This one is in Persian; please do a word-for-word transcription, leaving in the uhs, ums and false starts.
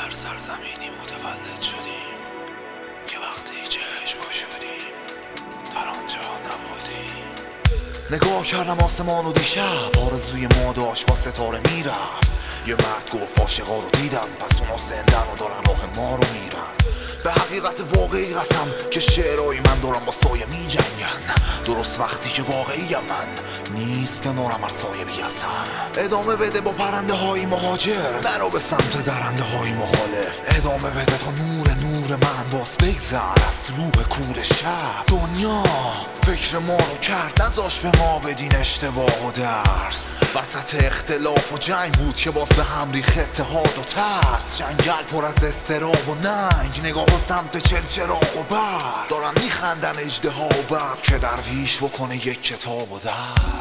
هر سرزمینی متولد شدیم، یه وقتی چشم گشودیم در آنجا نبودیم. نگاه کردم آسمان و دیشب آرزوی ما داشت با ستاره میرفت. یه مرد گفت عاشقا رو دیدم، پس اونا زندن و دارن راه ما رو میرن. به حقیقت واقعی قسم که شعرهای من دارم با سایه می جنگن. درست وقتی که واقعی من نیست کنارم هر سایه بیاسم. ادامه بده با پرنده های مهاجر، نرو به سمت درنده های مخالف. ادامه بده تا نور نور من باز بگذر از روح کور شب. دنیا فکر ما رو کرد، نذاش به ما بدین اشتباه و درس. وسط اختلاف و جنگ بود که باز به هم ریخت اتحاد و ترس. جنگل پر از استراب و ننگ، نگاه و سمت چلچراغ و برق. دارن میخندن اژدها و برق که درویش بکنه یک کتاب و در.